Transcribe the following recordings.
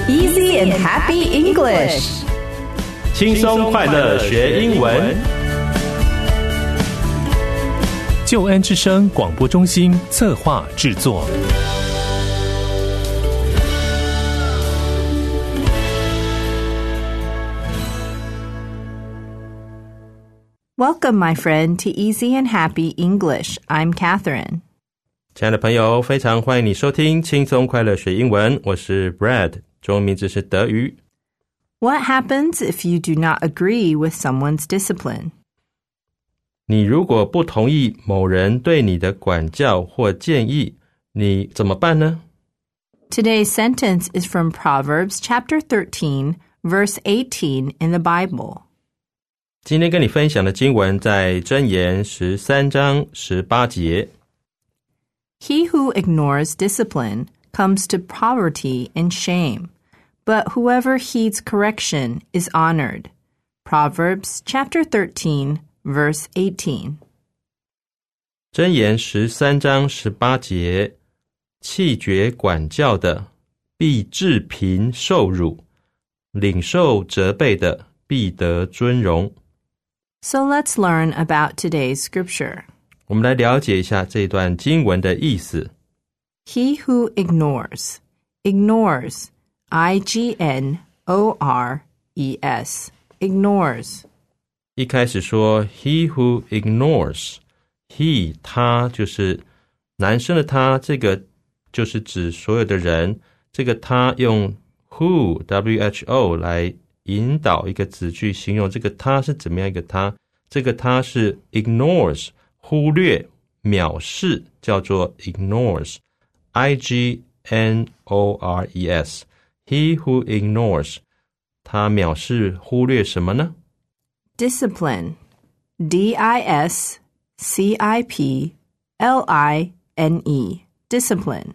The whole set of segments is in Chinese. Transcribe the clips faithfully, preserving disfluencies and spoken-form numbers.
Easy and happy English. 轻松快乐学英文。 救恩之声广播中心策划制作。 Welcome, my friend, to Easy and Happy English. I'm Catherine. 亲爱的朋友，非常欢迎你收听轻松快乐学英文，我是 Brad， 中文名字是德瑜。 What happens if you do not agree with someone's discipline? 你如果不同意某人对你的管教或建议，你怎么办呢？ Today's sentence is from Proverbs chapter thirteen, verse eighteen in the Bible. 今天跟你分享的经文在箴言十三章十八节。 He who ignores discipline comes to poverty and shame, but whoever heeds correction is honored. Proverbs chapter thirteen, verse eighteen. 箴言十三章十八节，弃绝管教的，必致贫受辱；领受责备的，必得尊荣。 So let's learn about today's scripture. 我们来了解一下这段经文的意思。 He who ignores, ignores, I G N O R E S, ignores. 一开始说 he who ignores, he 他就是男生的他，这个就是指所有的人，这个他用 who W H O 来引导一个子句形容这个他是怎么样一个他，这个他是 ignores 忽略藐视，叫做 ignores I G N O R E S He who ignores 他藐视忽略什么呢？ Discipline D I S C I P L I N E Discipline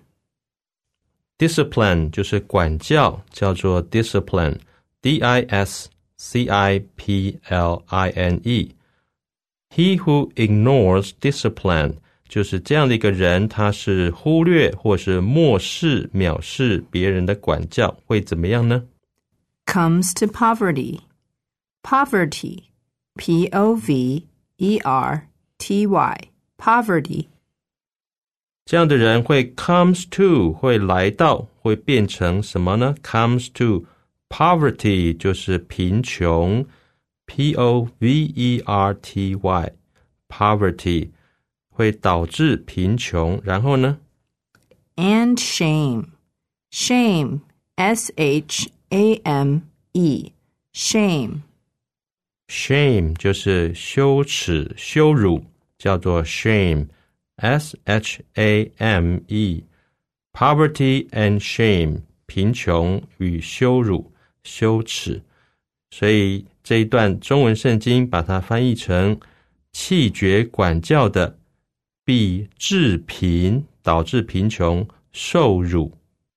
Discipline 就是管教，叫做 discipline D I S C I P L I N E He who ignores discipline 就是这样的一个人，他是忽略或是漠视藐视别人的管教，会怎么样呢？ Comes to poverty Poverty P O V E R T Y Poverty 这样的人会 comes to 会来到，会变成什么呢？ Comes to poverty 就是贫穷 P O V E R T Y Poverty 会导致贫穷，然后呢？ And shame Shame S H A M E Shame Shame 就是羞耻羞辱，叫做 shame S H A M E Poverty and shame 贫穷与羞辱羞耻，所以这一段中文圣经把它翻译成弃绝管教的必致贫，导致贫穷受辱。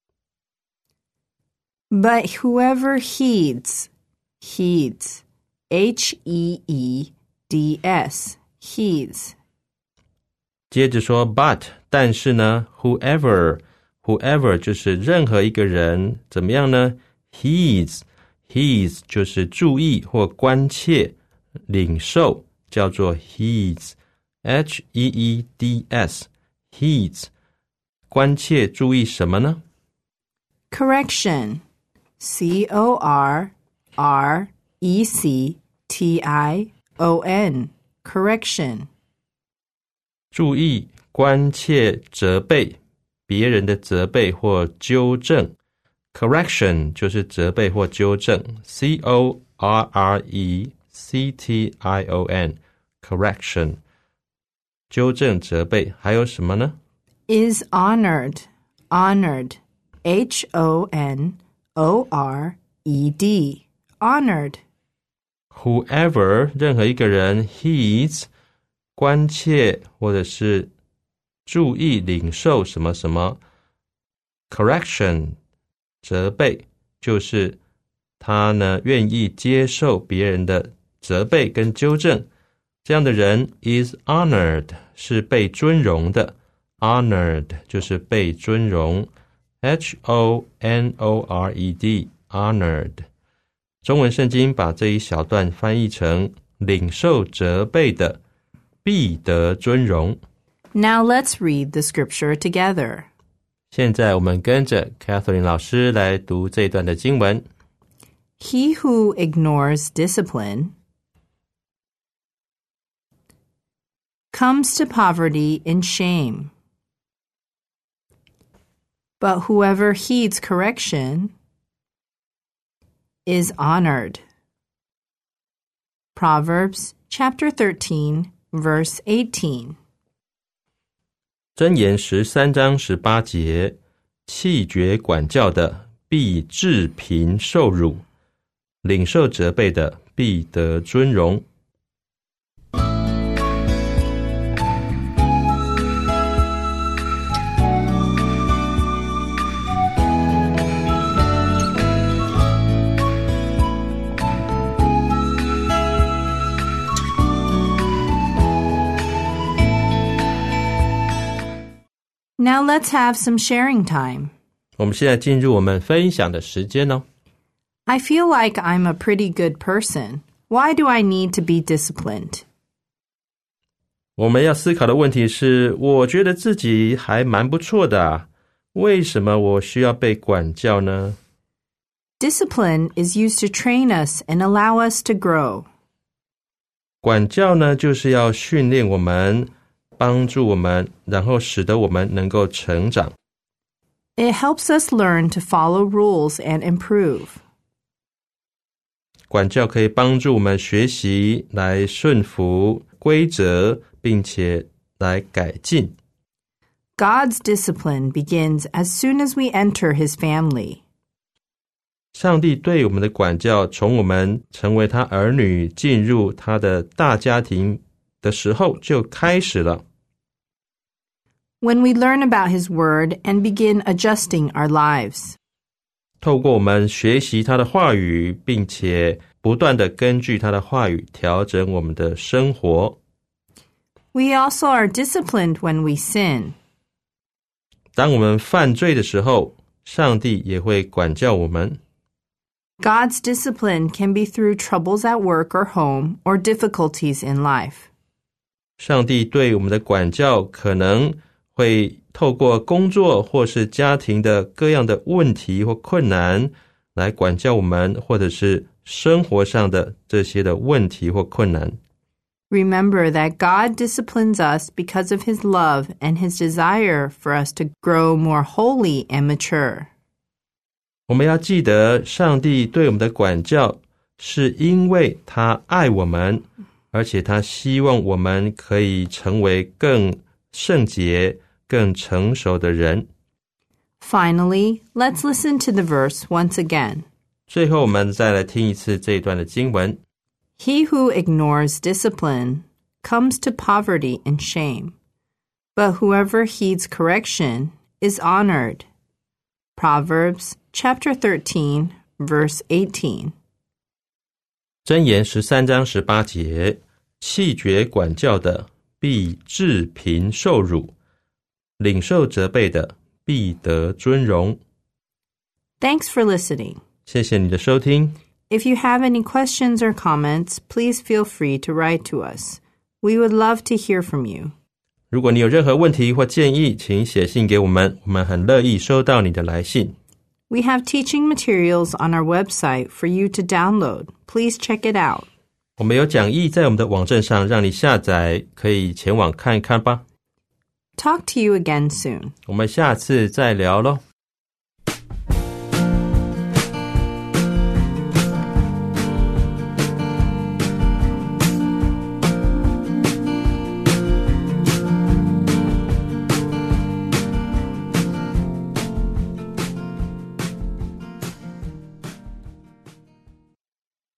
But whoever heeds Heeds H E E D S Heeds 接着说 but 但是呢 whoever whoever 就是任何一个人怎么样呢？ heeds heeds 就是注意或关切领受，叫做 heeds H E E D S heeds 关切注意什么呢？ Correction C O R R E C T I O N Correction 注意关切责备别人的责备或纠正， correction 就是责备或纠正 C O R R E C T I O N correction 纠正责备，还有什么呢？ Is honored Honored H O N O R E D Honored Whoever 任何一个人 heeds 关切或者是注意领受什么什么 correction 责备，就是他呢愿意接受别人的责备跟纠正，这样的人 is honored 是被尊荣的， honored 就是被尊荣， H O N O R E D honored。 中文圣经把这一小段翻译成领受责备的必得尊荣。 Now let's read the scripture together. 现在我们跟着 Catherine 老师来读这一段的经文。 He who ignores discipline comes to poverty and shame. But whoever heeds correction is honored. Proverbs chapter thirteen, verse eighteen. 箴言十三章十八节，弃绝管教的必致贫受辱，领受责备的必得尊荣。 Now let's have some sharing time. 我们现在进入我们分享的时间哦。 I feel like I'm a pretty good person. Why do I need to be disciplined? 我们要思考的问题是，我觉得自己还蛮不错的啊，为什么我需要被管教呢？ Discipline is used to train us and allow us to grow. 管教呢，就是要训练我们，帮助我们，然后使得我们能够成长。 It helps us learn to follow rules and improve. 管教可以帮助我们学习来顺服规则，并且来改进。 God's discipline begins as soon as we enter His family. 上帝对我们的管教，从我们成为他儿女，进入他的大家庭的时候就开始了。 When we learn about His Word and begin adjusting our lives. 透过我们学习他的话语，并且不断地根据他的话语调整我们的生活。 We also are disciplined when we sin. 当我们犯罪的时候，上帝也会管教我们。 God's discipline can be through troubles at work or home or difficulties in life. 上帝对我们的管教可能会透过工作或是家庭的各样的问题或困难来管教我们，或者是生活上的这些的问题或困难。 Remember that God disciplines us because of His love and His desire for us to grow more holy and mature. 我们要记得，上帝对我们的管教是因为他爱我们，而且他希望我们可以成为更圣洁、更成熟的人。 Finally, let's listen to the verse once again. 最后我们再来听一次这一段的经文。 He who ignores discipline comes to poverty and shame, but whoever heeds correction is honored. Proverbs chapter thirteen, verse eighteen. 箴言十三章十八节，弃绝管教的必致贫受辱，领受责备的必得尊荣。 Thanks for listening. 谢谢你的收听。 If you have any questions or comments, please feel free to write to us. We would love to hear from you. 如果你有任何问题或建议，请写信给我们，我们很乐意收到你的来信。 We have teaching materials on our website for you to download. Please check it out. 我们有讲义在我们的网站上，让你下载，可以前往看一看吧。 Talk to you again soon. 我们下次再聊咯。